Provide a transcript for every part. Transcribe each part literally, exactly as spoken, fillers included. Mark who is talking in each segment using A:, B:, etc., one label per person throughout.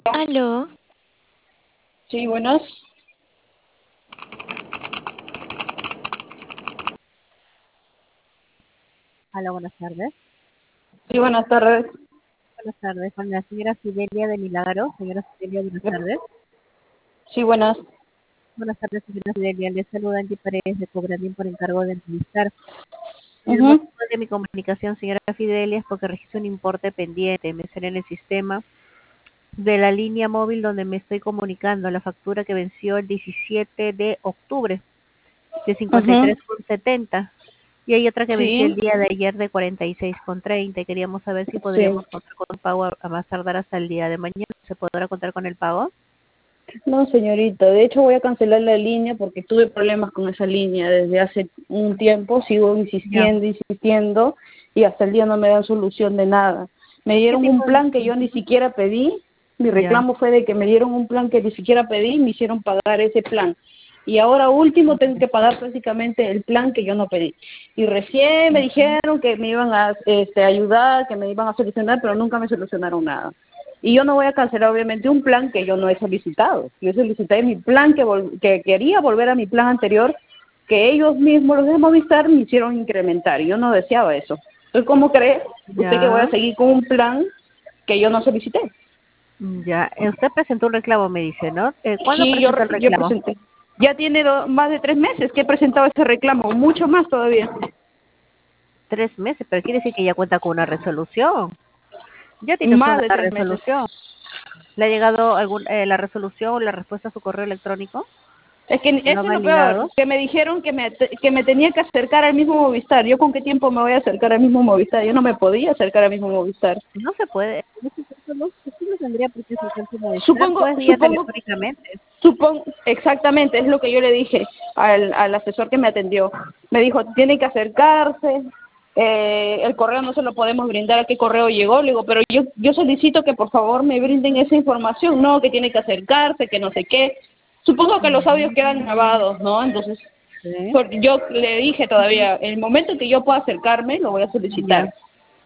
A: Aló,
B: Sí, buenas.
C: Hola, buenas tardes.
B: Sí, buenas tardes.
C: Buenas tardes, con la señora Fidelia de Milagro. Señora Fidelia, buenas tardes.
B: Sí, buenas.
C: Buenas tardes, señora Fidelia. Les saluda Angie Paredes de Cobrandín por encargo de entrevistar. El
B: Ujú,
C: motivo de mi comunicación, señora Fidelia, es porque registro un importe pendiente. Me sale en el sistema de la línea móvil donde me estoy comunicando, la factura que venció el diecisiete de octubre de cincuenta y
B: ujú.
C: tres con setenta. Y hay otra que venció el
B: Sí,
C: día de ayer de cuarenta y seis con treinta. Y queríamos saber si
B: sí.
C: podríamos contar con el pago a, a más tardar hasta el día de mañana. ¿Se podrá contar con el pago?
B: No, señorita. De hecho, voy a cancelar la línea porque tuve problemas con esa línea desde hace un tiempo. Sigo
C: Ya.
B: insistiendo, insistiendo y hasta el día no me dan solución de nada. Me
C: ¿Qué
B: dieron un
C: tipo de...?
B: plan que yo ni siquiera pedí. Mi
C: Ya.
B: reclamo fue de que me dieron un plan que ni siquiera pedí y me hicieron pagar ese plan. Y ahora último tengo que pagar prácticamente el plan que yo no pedí. Y recién me dijeron que me iban a este, ayudar, que me iban a solucionar, pero nunca me solucionaron nada. Y yo no voy a cancelar obviamente un plan que yo no he solicitado. Yo solicité mi plan que, vol que quería volver a mi plan anterior, que ellos mismos, los de Movistar, me hicieron incrementar. Y yo no deseaba eso. Entonces, ¿cómo cree usted que voy
C: Ya.
B: a seguir con un plan que yo no solicité?
C: Ya. Eh, Usted presentó un reclamo, me dice, ¿no? Eh, ¿cuándo
B: Sí, yo,
C: presentó el
B: yo
C: reclamo?
B: presenté. Ya tiene do, más de tres meses que he presentado ese reclamo, mucho más todavía.
C: Tres meses, pero quiere decir que ya cuenta con una resolución. Ya tiene usted
B: Más
C: una
B: de tres meses.
C: resolución. ¿Le ha llegado algún, eh, la resolución o la respuesta a su correo electrónico?
B: Es que
C: ¿Lo
B: eso
C: han
B: es lo peor,
C: validado?
B: que me dijeron que me, que me tenía que acercar al mismo Movistar. ¿Yo con qué tiempo me voy a acercar al mismo Movistar? Yo no me podía acercar al mismo Movistar.
C: No se puede. En ese caso, no, usted no tendría por qué acercarse a Movistar,
B: Supongo,
C: pues vía
B: supongo,
C: telefónicamente.
B: supongo, exactamente, es lo que yo le dije al, al asesor que me atendió. Me dijo, tiene que acercarse, eh, el correo no se lo podemos brindar, ¿a qué correo llegó? Le digo, pero yo, yo solicito que por favor me brinden esa información, no, que tiene que acercarse, que no sé qué. Supongo que los audios quedan grabados, ¿no? Entonces,
C: Sí.
B: por- yo le dije todavía, el momento que yo pueda acercarme, lo voy a
C: Ya,
B: solicitar.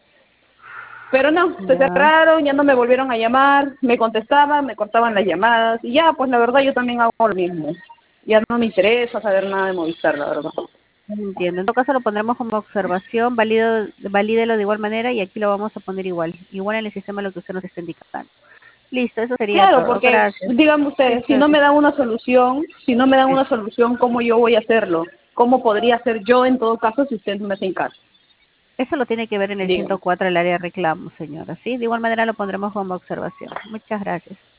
B: Pero no, se
C: ya.
B: cerraron, ya no me volvieron a llamar, me contestaban, me cortaban las llamadas, y ya, pues la verdad yo también hago lo mismo. Ya no me interesa saber nada de Movistar, la verdad.
C: Entiendo. En todo caso lo pondremos como observación, válido, valídelo de igual manera y aquí lo vamos a poner igual. Igual en el sistema lo que usted nos está indicando. Listo, eso sería
B: Claro,
C: todo.
B: porque,
C: Gracias.
B: díganme
C: Sí,
B: ustedes, si no
C: claro.
B: me dan una solución, si no me dan
C: Sí.
B: una solución, ¿cómo yo voy a hacerlo? ¿Cómo podría hacer yo en todo caso si ustedes no me hacen caso?
C: Eso lo tiene que ver en el
B: Díganme.
C: ciento cuatro, el área de reclamo, señora. Sí, de igual manera lo pondremos como observación. Muchas gracias.